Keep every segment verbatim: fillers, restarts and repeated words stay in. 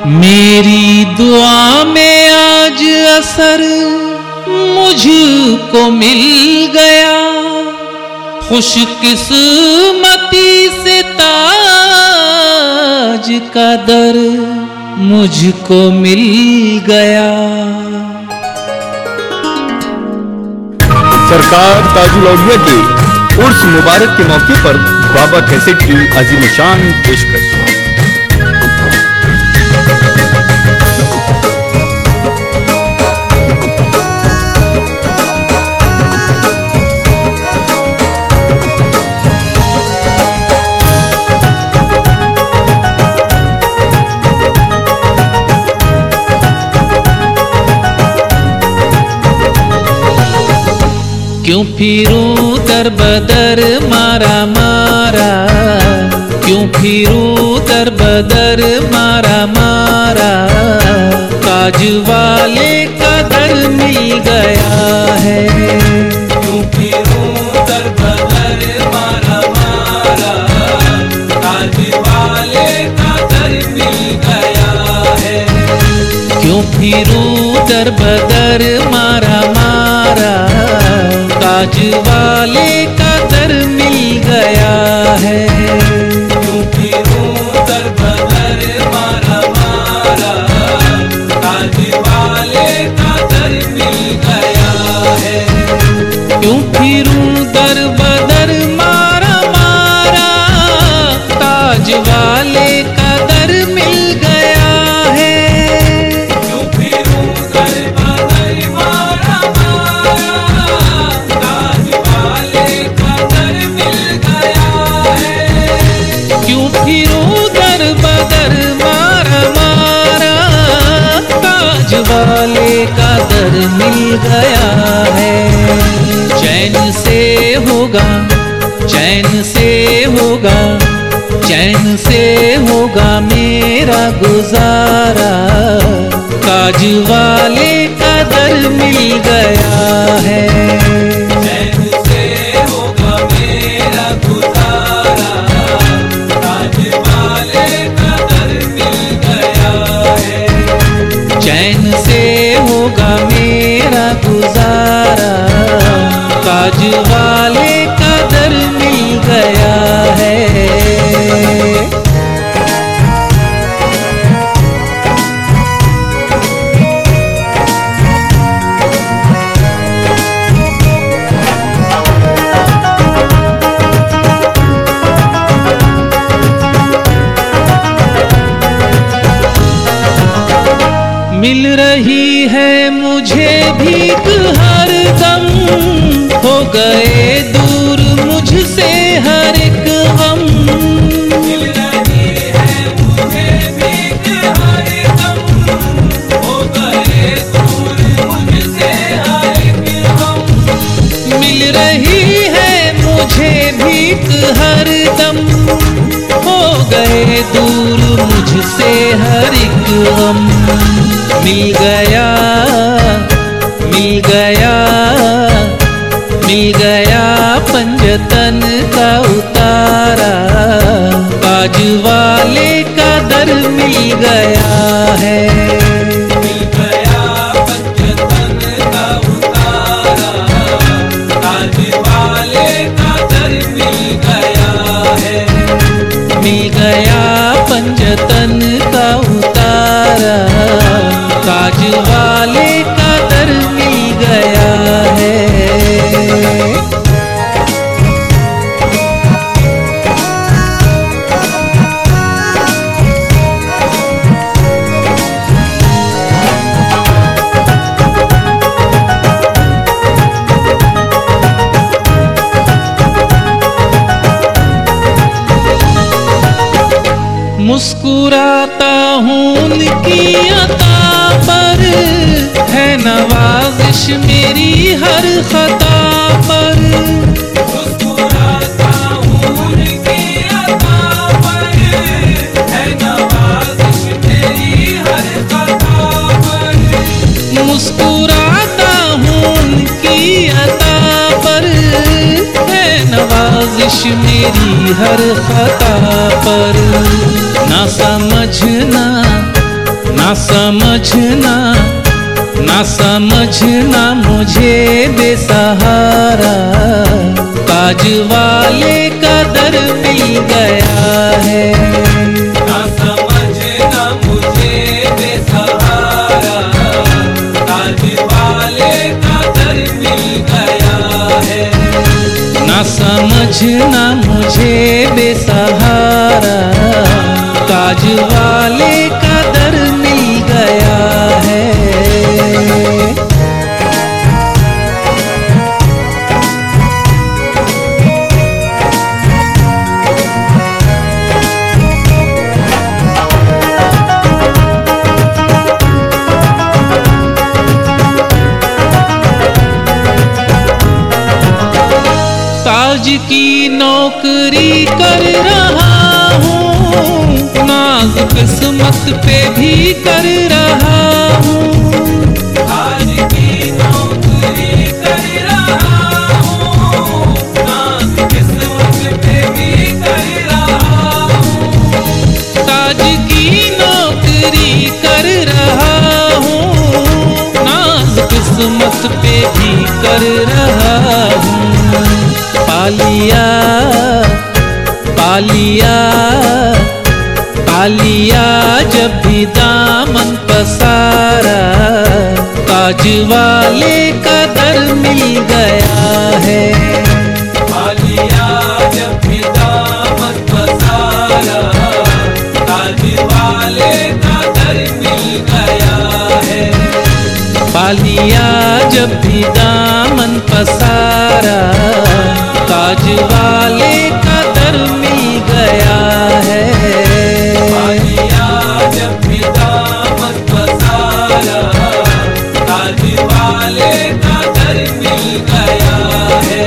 मेरी दुआ में आज असर मुझको मिल गया, खुशकिस्मती से ताज का दर मुझको मिल गया। सरकार ताजुल औलिया के उर्स मुबारक के मौके पर बाबा कैसेट की अजीमशान पेशकश। क्यों फिरूं दर बदर मारा मारा, क्यों फिरूं दर बदर मारा मारा, ताज वाले का दर मिल गया है। क्यों फिरूं दर बदर मारा मारा, ताज वाले का दर मिल गया है। क्यों फिरूं दर बदर मारा मारा, ताज वाले का दर मिल गया है। क्यों फिरूं दर बदर मारा मारा, ताज वाले का दर मिल गया है। क्यों फिरूं दर बदर मारा मारा, ताज वाले का दर मिल गया है। क्यों फिरूं दर बदर मारा मारा, क्यों फिरूं दर बदर मारा मारा, ताज वाले का दर मिल गया है। चैन से होगा, चैन से होगा, चैन से होगा मेरा गुजारा, ताज वाले का दर मिल गया है। चैन से होगा मेरा गुजारा, ताज वाले का दर मिल गया है। मिल रही है मुझे भीख हर दम, हो गए दूर मुझसे हर एक गम। मिल रही है मुझे भीख हर दम, हो गए दूर मुझसे हर एक गम। मिल रही है मुझे भीख हर दम, हो गए दूर मुझसे हर एक गम। मिल गया, मिल गया, मिल गया पंजतन का उतारा, ताज वाले का दर मिल गया है। मिल गया पंजतन का उतारा, ताज वाले का दर मिल गया है। मिल गया पंजतन का उतारा, ताज वाले का दर मिल गया है। मुस्कुराता हूँ उनकी अता पर, है नवाजिश मेरी हर खता पर। मुस्कुराता हूँ उनकी अता पर, है नवाजिश मेरी हर खता पर। मुस्कुराता हूँ उनकी अता पर, है नवाजिश मेरी हर खता पर। ना समझना ना समझना ना समझना मुझे बेसहारा, ताज वाले का दर मिल गया है। ना समझना मुझे बेसहारा, ताज वाले का दर मिल गया है। ना समझना मुझे बेसहारा, ताज वाले का दर मिल गया है। ताज की नौकरी कर रहा हूँ, नाज किस्मत पे भी कर रहा हूँ। ताज की नौकरी कर रहा हूँ, नाज किस्मत पे भी कर रहा हूँ। ताज की नौकरी कर रहा हूँ, नाज किस्मत पे भी कर रहा हूँ। पालिया पालिया पालिया जब भी दामन पसारा, ताज वाले का दर मिल गया है। पालिया जब भी दामन पसारा, ताज वाले का दर मिल गया है। पालिया जब भी दामन पसारा, ताज वाले का दर मिल गया है। पालिया जब भी दामन पसारा, ताज वाले का दर मिल गया है।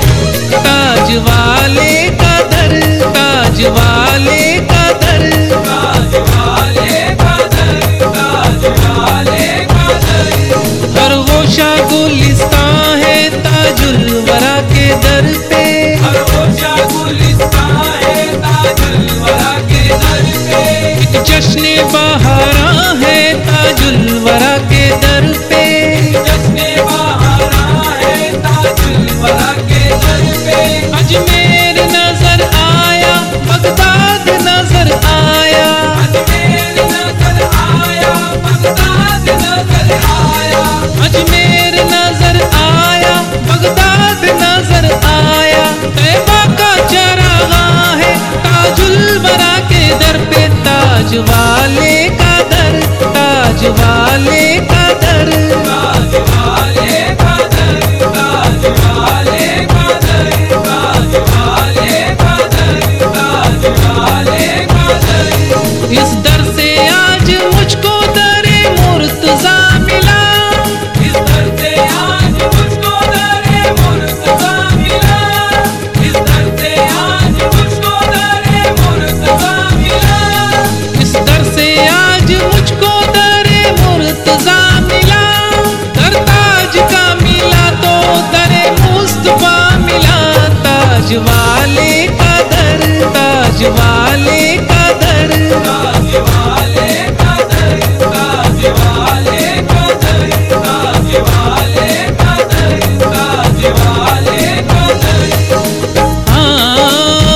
ताज वाले का दर, ताज वाले का दर, ताज वाले का दर, ताज वाले का दर। हर गोशा गुलिस्तां है ताजुल वरा के दर पे। हर गोशा गुलिस्तां है ताजुल वरा के दर पे। एक जश्न बहारा है ताजुल वरा के दर पे। जश्न बहारा है ताजुल वरा के दर पे। अजमेर नजर आया, बगदाद नजर आया, अजमेर नजर आया, बगदाद नजर आया। अजमेर नजर आया, बगदाद नजर आया। तैबा का चरागा है ताजुल वरा के दर पे। ताज वाले का दर, ताज वाले का दर, ताज वाले का दर, ताज वाले का दर, ताज वाले का दर, ताज वाले का दर। इस दर से आज मुझको दरे मुर्तजा मिला। इस दर से आज मुझको दरे मुर्तजा मिला। इस दर से आज मुझको दरे मुर्तजा मिला। इस दर से आज मुझको दरे मुर्तजा मिला। दर ताज का मिला तो दरे मुस्तफा मिला। ताज वाले का दर, ताज वाले का दर, ताज वाले का दर, ताज वाले का दर, ताज वाले का दर, ताज वाले का दर। हाँ,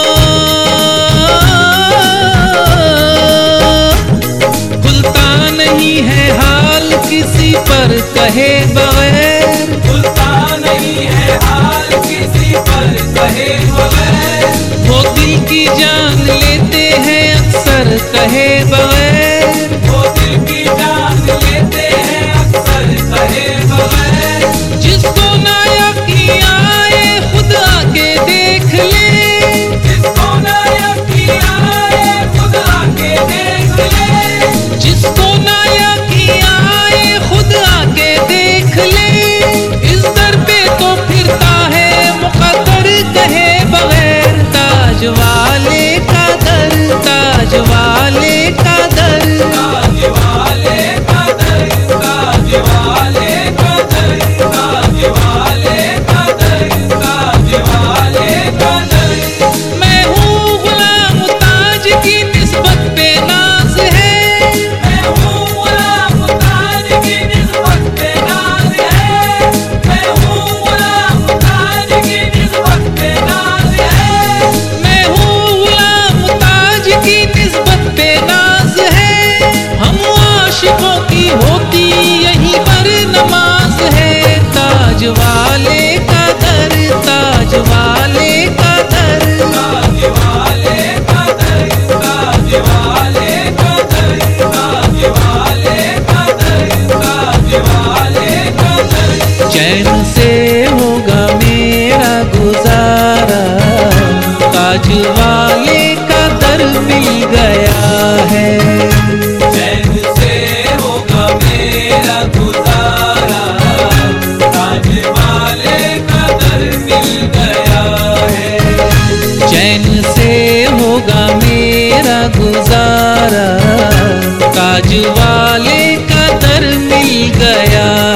खुलता नहीं है हाल किसी पर कहे बगैर। खुलता नहीं है हाल किसी पर कहे बगैर। वो दिल की जान लेते हैं अक्सर कहे बगैर। वो दिल की जान लेते हैं अक्सर कहे बगैर। जिसको ना यकीन आए खुद आके देख ले। जिसको ना यकीन आए खुद आके देख ले। जिसको ना यकीन आए खुद आके देख ले। इस दर पे तो फिरता है मुकद्दर कहे बगैर। ताज वाले का दर, ताज वाले का दर, मेरा गुजारा, ताज वाले का दर मिल गया।